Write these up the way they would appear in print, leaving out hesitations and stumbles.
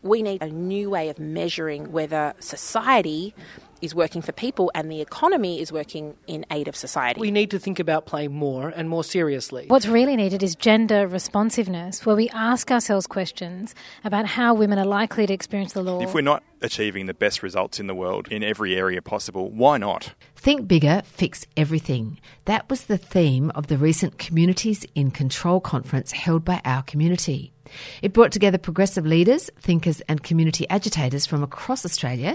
We need a new way of measuring whether society is working for people and the economy is working in aid of society. We need to think about play more and more seriously. What's really needed is gender responsiveness, where we ask ourselves questions about how women are likely to experience the law. If we're not achieving the best results in the world in every area possible, why not? Think bigger, fix everything. That was the theme of the recent Communities in Control conference held by Our Community. It brought together progressive leaders, thinkers and community agitators from across Australia,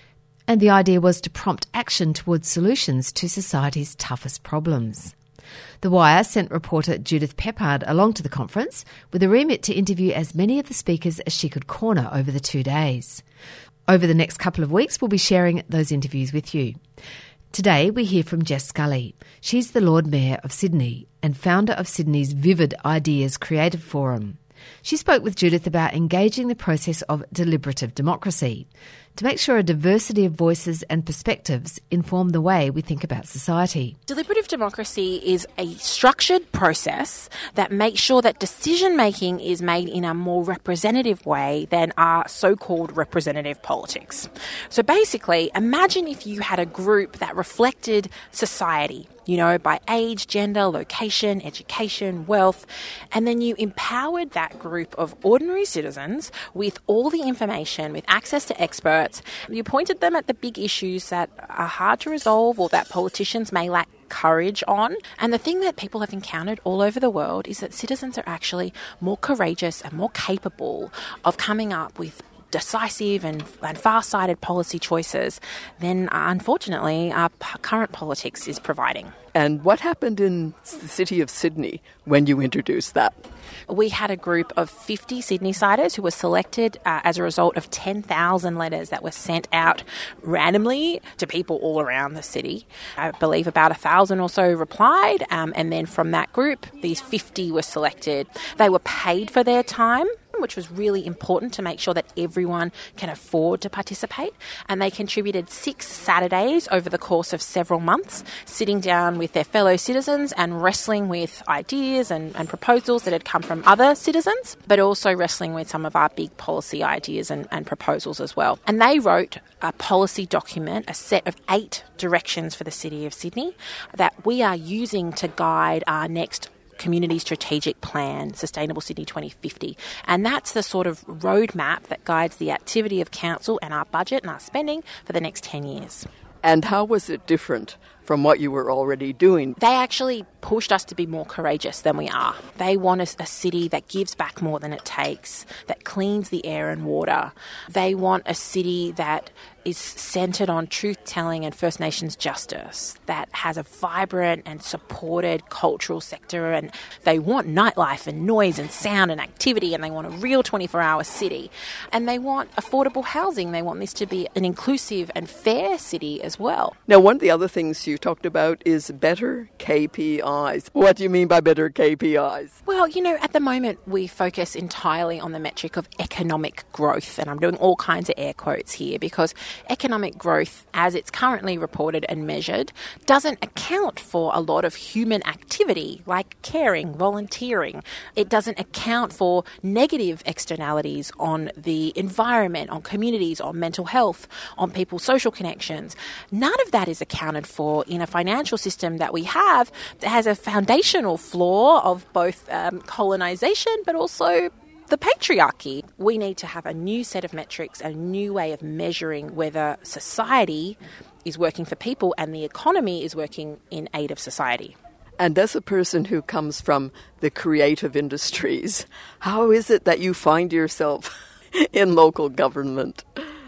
and the idea was to prompt action towards solutions to society's toughest problems. The Wire sent reporter Judith Peppard along to the conference with a remit to interview as many of the speakers as she could corner over the 2 days. Over the next couple of weeks, we'll be sharing those interviews with you. Today, we hear from Jess Scully. She's the Lord Mayor of Sydney and founder of Sydney's Vivid Ideas Creative Forum. She spoke with Judith about engaging the process of deliberative democracy to make sure a diversity of voices and perspectives inform the way we think about society. Deliberative democracy is a structured process that makes sure that decision-making is made in a more representative way than our so-called representative politics. So basically, imagine if you had a group that reflected society, by age, gender, location, education, wealth, and then you empowered that group of ordinary citizens with all the information, with access to experts. You pointed them at the big issues that are hard to resolve or that politicians may lack courage on. And the thing that people have encountered all over the world is that citizens are actually more courageous and more capable of coming up with decisive and far-sighted policy choices than, unfortunately, our current politics is providing. And what happened in the city of Sydney when you introduced that? We had a group of 50 Sydney-siders who were selected as a result of 10,000 letters that were sent out randomly to people all around the city. I believe about 1,000 or so replied, and then from that group, these 50 were selected. They were paid for their time, which was really important to make sure that everyone can afford to participate. And they contributed 6 Saturdays over the course of several months, sitting down with their fellow citizens and wrestling with ideas and proposals that had come from other citizens, but also wrestling with some of our big policy ideas and proposals as well. And they wrote a policy document, a set of 8 directions for the City of Sydney that we are using to guide our next Community Strategic Plan, Sustainable Sydney 2050. And that's the sort of roadmap that guides the activity of council and our budget and our spending for the next 10 years. And how was it different from what you were already doing? They actually pushed us to be more courageous than we are. They want a city that gives back more than it takes, that cleans the air and water. They want a city that is centred on truth-telling and First Nations justice, that has a vibrant and supported cultural sector, and they want nightlife and noise and sound and activity, and they want a real 24-hour city. And they want affordable housing. They want this to be an inclusive and fair city as well. Now, one of the other things you talked about is better KPIs. What do you mean by better KPIs? Well, at the moment we focus entirely on the metric of economic growth, and I'm doing all kinds of air quotes here because economic growth, as it's currently reported and measured, doesn't account for a lot of human activity like caring, volunteering. It doesn't account for negative externalities on the environment, on communities, on mental health, on people's social connections. None of that is accounted for in a financial system that we have that has a foundational flaw of both colonisation but also the patriarchy. We need to have a new set of metrics, a new way of measuring whether society is working for people and the economy is working in aid of society. And as a person who comes from the creative industries, how is it that you find yourself in local government?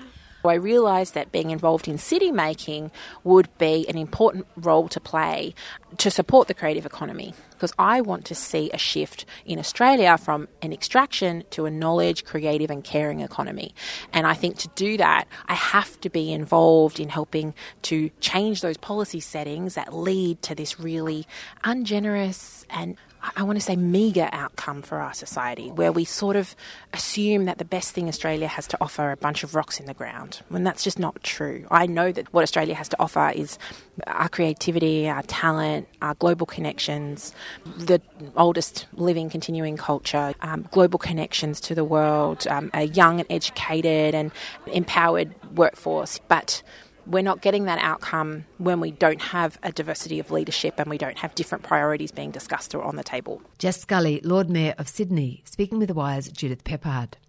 I realised that being involved in city making would be an important role to play to support the creative economy, because I want to see a shift in Australia from an extraction to a knowledge, creative and caring economy. And I think to do that, I have to be involved in helping to change those policy settings that lead to this really ungenerous and I want to say, meagre outcome for our society, where we sort of assume that the best thing Australia has to offer are a bunch of rocks in the ground, when that's just not true. I know that what Australia has to offer is our creativity, our talent, our global connections, the oldest living continuing culture, global connections to the world, a young and educated and empowered workforce. But we're not getting that outcome when we don't have a diversity of leadership and we don't have different priorities being discussed or on the table. Jess Scully, Lord Mayor of Sydney, speaking with The Wire's Judith Peppard.